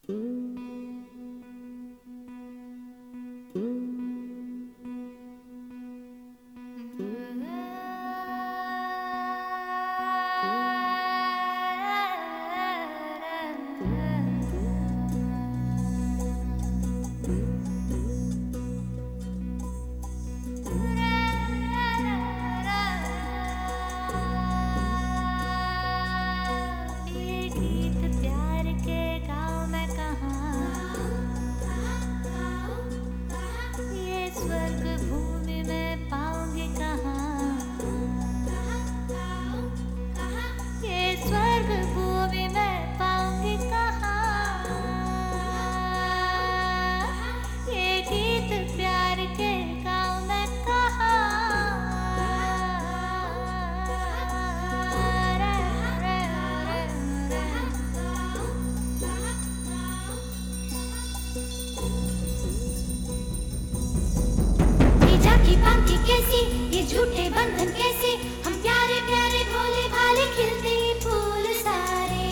कैसी ये झूठे बंधन कैसे, हम प्यारे प्यारे भोले भाले खिलते फूल सारे।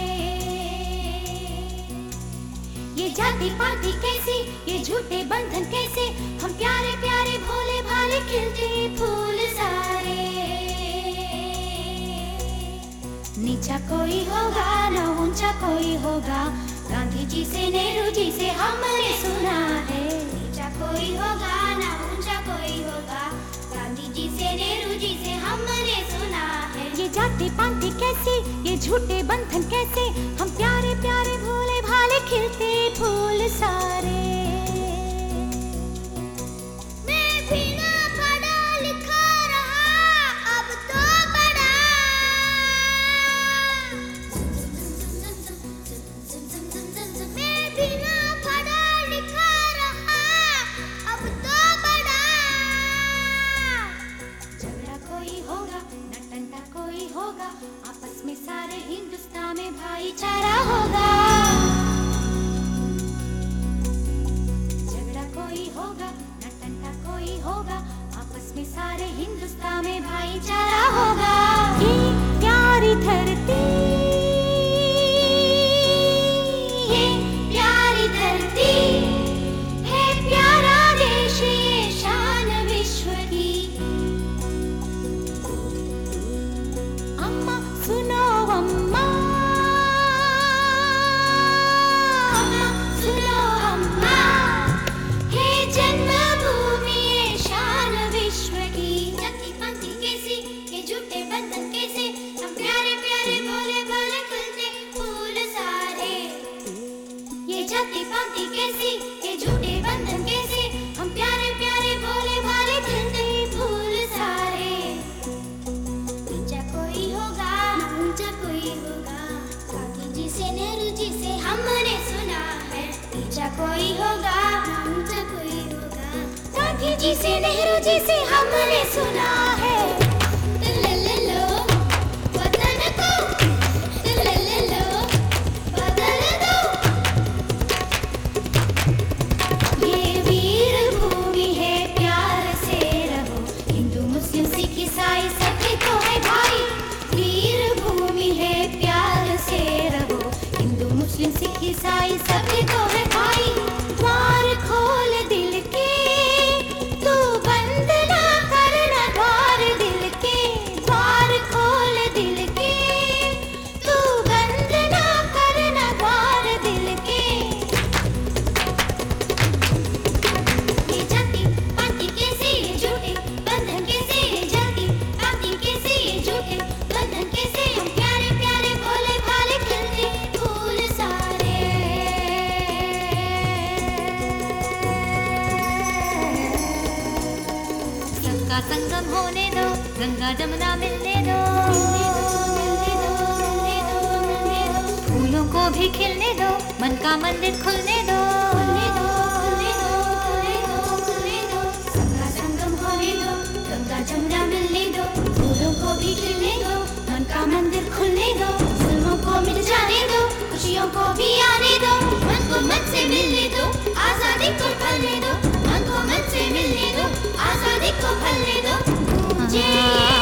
ये जाति पाति कैसी, ये झूठे बंधन कैसे, हम प्यारे प्यारे भोले भाले खिलते फूल सारे। नीचा कोई होगा ना ऊंचा कोई होगा, गांधी जी से नेहरू जी से हमने सुना है। नीचा कोई होगा ना ऊंचा कोई होगा, गांधी जी से नेहरू जी से हमने सुना है। ये जाति पाति कैसे, ये झूठे बंधन कैसे, हम प्यारे प्यारे भोले भाले खिलते फूल सारे। आपस में सारे हिंदुस्तान में भाईचारा होगा। झगड़ा कोई होगा न टंटा कोई होगा, आपस में सारे हिंदुस्तान में भाईचारा होगा। ये प्यारी धरती, ये प्यारी धरती है, प्यारा देश ये शान विश्व की। अम्मा सुनो अम्मा, अम्मा सुनो अम्मा, हे जन्मभूमि ये शान विश्व की। जाति पाति कैसी, ये झूठे बंधन कैसे, हम प्यारे प्यारे भोले भाले खिलते फूल सारे। ये जाति पाति कैसी, ये झूठे बंधन कैसे, हम प्यारे प्यारे भोले भाले खिलते फूल सारे। नीचा कोई होगा ना ऊंचा कोई होगा, गांधी जी से नेहरू जी से हमने सुना है। नीचा कोई होगा ना ऊंचा कोई होगा, गांधी जी से नेहरू जी से हमने सुना है। वतन को बदल दो, ये वीर भूमि है, प्यार से रहो। हिंदू मुस्लिम सिख ईसाई सभी तो है भाई, वीर भूमि है, प्यार से रहो। हिंदू मुस्लिम सिख ईसाई सभी तो है भाई। द्वार खोल दिल के, तू बंद ना करना द्वार दिल के। द्वार खोल दिल के, तू बंद ना करना द्वार दिल के। ये जाति पाति कैसे, ये झूठे बंधन कैसे, ये जाति पाति कैसे, ये झूठे बंधन कैसे, हम प्यारे प्यारे भोले भाले खिलते फूल सारे। सबका संगम होने दो, गंगा जमुना मिलने दो, फूलों को भी खिलने दो, मन का मंदिर खुलने दो। सबका संगम होने दो, गंगा जमुना मिलने दो, फूलों को भी खिलने दो, मन का मंदिर खुलने दो। जुल्मों को मिट जाने दो, खुशियों को भी आने दो, मन को मन से मिलने दो, आजादी को फलने दो। मन को मन से मिलने दो, आजादी को फलने दो। जय